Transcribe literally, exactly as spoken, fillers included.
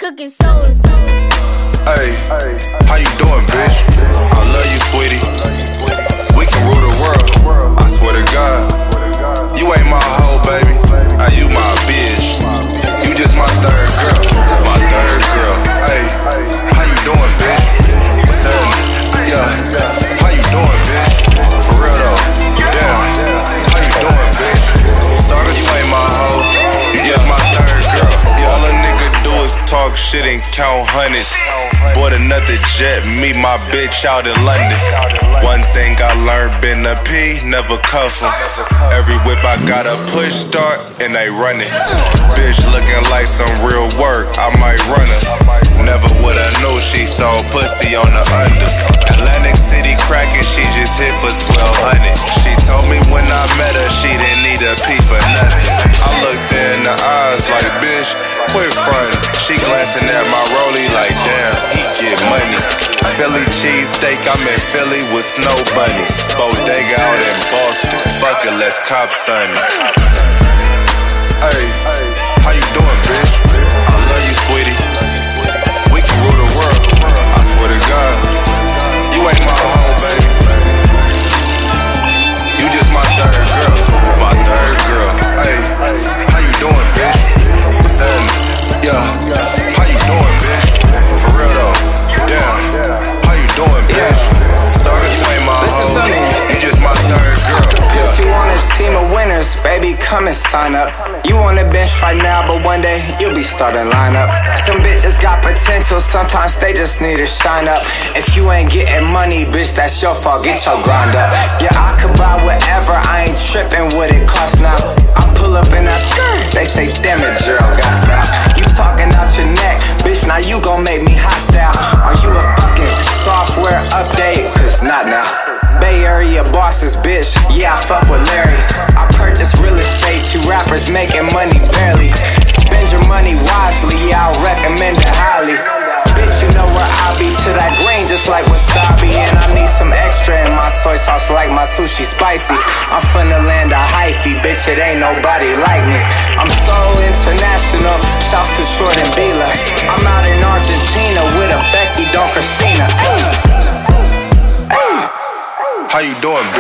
cooking so and so. Hey, how you doing, bitch? I love you, sweetie. We can rule the world, I swear to God. You ain't my hoe, baby. Now you my bitch. You just my third girl, my third girl. Hey, how you doing, bitch? What's happening? Yeah, how you doing, bitch? For real though, damn. How you doing, bitch? Sorry you ain't my hoe. You just my third girl. Yeah, all a nigga do is talk shit and count hundreds. Bought another jet, meet my bitch out in London. One thing I learned, been a P, never cuff 'em. Every whip I got a push start, and they run it. Bitch looking like some real work, I might run her. Never woulda knew she sold pussy on the under. Atlantic City crackin', she just hit for twelve hundred. She told me when I met her, she didn't need a P for nothing. I looked her in the eyes like, bitch, quit frontin'. She glancing at my rollie like, damn, he get money. Philly cheesesteak, I'm in Philly with snow bunnies. Bodega out in Boston, fuck it, let's cop Sunny. Hey, how you doing, bitch? I love you, sweetie. We can rule the world, I swear to God. You ain't my hoe, baby. You just my third girl, my third girl. Hey, how you doing, bitch? What's happening? Yeah, how you doing, bitch? For real though, damn. How you doing, bitch? Sorry you ain't my hoe. You just my third girl. If you want a team of winners, baby, come and sign up. You on the bench right now, but one day you'll be starting lineup. Some bitches got potential, sometimes they just need to shine up. If you ain't getting money, bitch, that's your fault, get your grind up. Yeah, I could buy whatever, I ain't tripping what it costs now. I pull up in that skirt, they say, damn it, Gerald got style. You talking out your neck, bitch, now you gon' make me hostile. Are you a fucking software update? Cause not now. Bay Area bosses, bitch, yeah, I fuck with Larry. I purchase real estate, you rappers making money barely. Spend your money wisely, yeah, I recommend it highly. Bitch, you know where I be, to that green just like wasabi. And I need some extra in my soy sauce like my sushi spicy. I'm from the land of hyphy, bitch, it ain't nobody like me. I'm so international, shouts to Jordan Bila. I'm out in Argentina with a Becky Don Christina. How you doing, bitch?